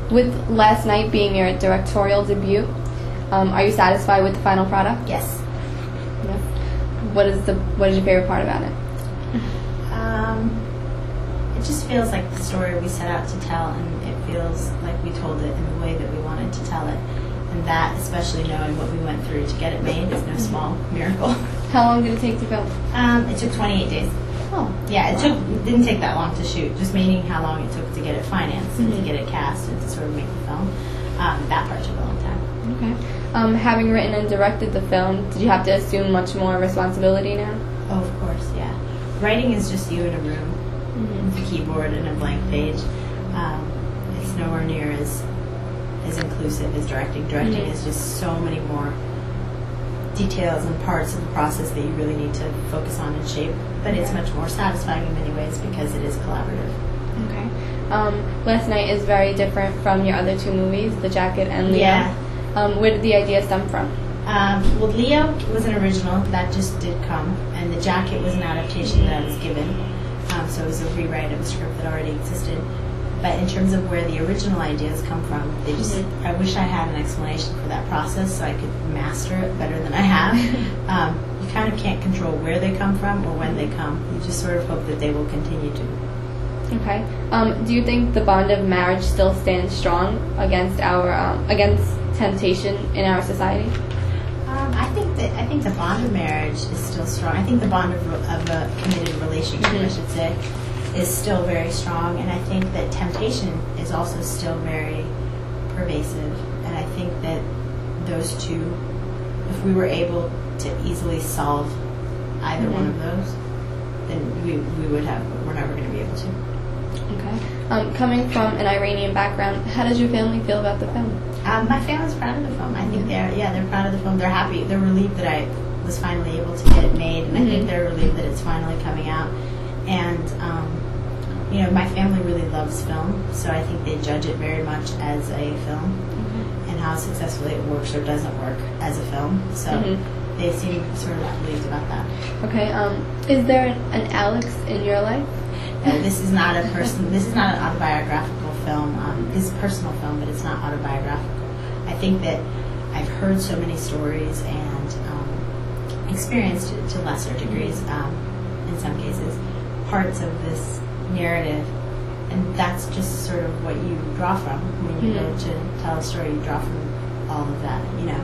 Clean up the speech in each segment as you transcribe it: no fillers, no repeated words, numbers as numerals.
With Last Night being your directorial debut, are you satisfied with the final product? Yes. Yes. What is your favorite part about it? It just feels like the story we set out to tell, and it feels like we told it in the way that we wanted to tell it. And that, especially knowing what we went through to get it made, is no small miracle. How long did it take to film? It took 28 days. Oh. Yeah, it didn't take that long to shoot, just meaning how long it took to get it financed and to get it cast and to sort of make the film. That part took a long time. Okay. Having written and directed the film, did you have to assume much more responsibility now? Oh, of course, yeah. Writing is just you in a room with a keyboard and a blank page. It's nowhere near as inclusive as directing. Directing is just so many more details and parts of the process that you really need to focus on and shape. But it's much more satisfying in many ways because it is collaborative. Okay. Last Night is very different from your other two movies, The Jacket and Leo. Yeah. Where did the idea stem from? Well, Leo was an original that just did come, and The Jacket was an adaptation that I was given. So it was a rewrite of a script that already existed. But in terms of where the original ideas come from, they just I wish I had an explanation for that process so I could master it better than I have. You kind of can't control where they come from or when they come. You just sort of hope that they will continue to. Okay. Do you think the bond of marriage still stands strong against against temptation in our society? I think the bond of marriage is still strong. I think the bond of a committed relationship, I should say, is still very strong, and I think that temptation is also still very pervasive. And I think that those two, if we were able to easily solve either one of those, then we would have. But we're never going to be able to. Okay. Coming from an Iranian background, how does your family feel about the film? My family's proud of the film. I think they're proud of the film. They're happy. They're relieved that I was finally able to get it made, and I think they're relieved that it's finally coming out. And my family really loves film, so I think they judge it very much as a film, and how successfully it works or doesn't work as a film. So they seem sort of relieved about that. Okay. Is there an Alex in your life? No, this is not This is not an autobiographical film. It's a personal film, but it's not autobiographical. I think that I've heard so many stories and experienced to lesser degrees, in some cases, parts of this narrative, and that's just sort of what you draw from when you go to tell a story. You draw from all of that,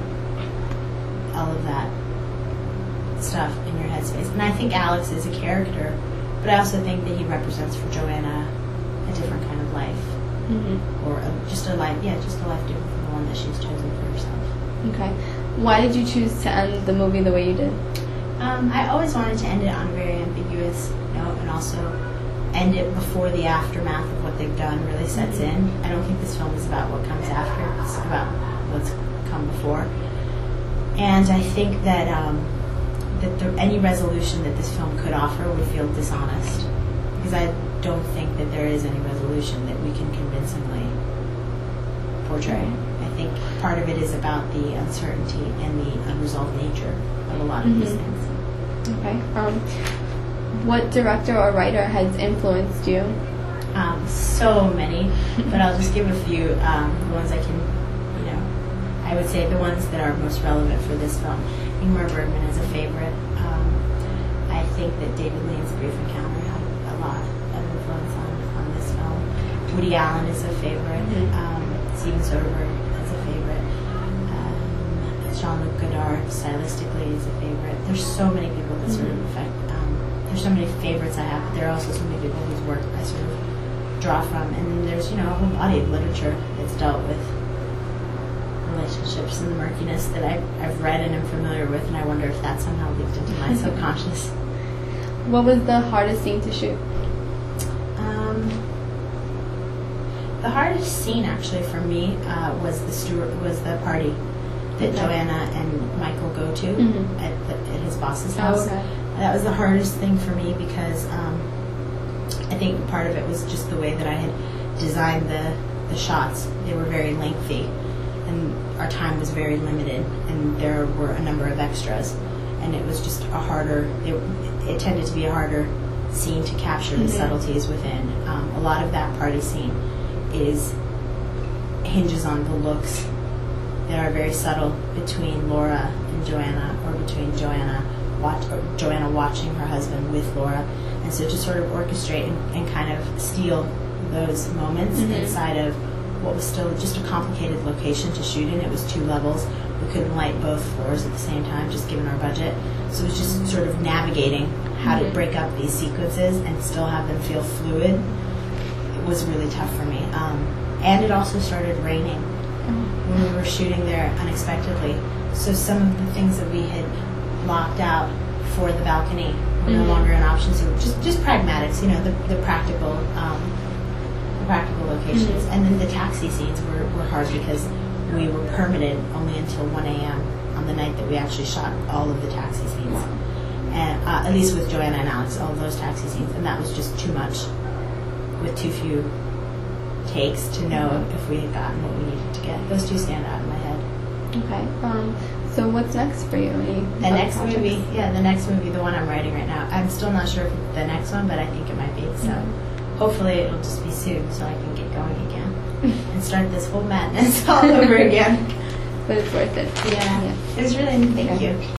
all of that stuff in your headspace. And I think Alex is a character, but I also think that he represents for Joanna a different kind of life, or just a life different from the one that she's chosen for herself. Okay. Why did you choose to end the movie the way you did? I always wanted to end it on a very ambiguous note, and also end it before the aftermath of what they've done really sets in. I don't think this film is about what comes after; it's about what's come before. And I think that any resolution that this film could offer would feel dishonest, because I don't think that there is any resolution that we can convincingly portray. I think part of it is about the uncertainty and the unresolved nature of a lot of these things. Okay. What director or writer has influenced you? So many, but I'll just give a few. The ones I can, I would say the ones that are most relevant for this film. Ingmar Bergman is a favorite. I think that David Lean's Brief Encounter had a lot of influence on this film. Woody Allen is a favorite. Steven Soderbergh is a favorite. Jean-Luc Godard stylistically is a favorite. There's so many people that sort of affect. There's so many favorites I have, but there are also so many people whose work I sort of draw from. And then there's a whole body of literature that's dealt with relationships and the murkiness that I've read and am familiar with, and I wonder if that somehow leaked into my subconscious. What was the hardest scene to shoot? The hardest scene, actually, for me was the party that Joanna and Michael go to at his boss's house. Oh, okay. That was the hardest thing for me because I think part of it was just the way that I had designed the shots. They were very lengthy, and our time was very limited, and there were a number of extras, and it was just it tended to be a harder scene to capture the subtleties within. A lot of that party scene is hinges on the looks that are very subtle between Laura and Joanna, or between Joanna watching her husband with Laura. And so to sort of orchestrate and kind of steal those moments inside of what was still just a complicated location to shoot in. It was 2 levels. We couldn't light both floors at the same time, just given our budget. So it was just sort of navigating how to break up these sequences and still have them feel fluid. It was really tough for me. And it also started raining when we were shooting there unexpectedly. So some of the things that we had blocked out for the balcony were no longer an option. So just pragmatics, the practical locations. And then the taxi scenes were hard because we were permitted only until 1 a.m. on the night that we actually shot all of the taxi scenes. And at least with Joanna and Alex, all of those taxi scenes. And that was just too much with too few takes to know if we had gotten what we needed to get. Those 2 stand out in my head. Okay. So what's next for you? The next movie, the one I'm writing right now. I'm still not sure if it's the next one, but I think it might be. So hopefully it'll just be soon so I can get going again and start this whole madness all over again. But it's worth it. Yeah. It was really, thank you.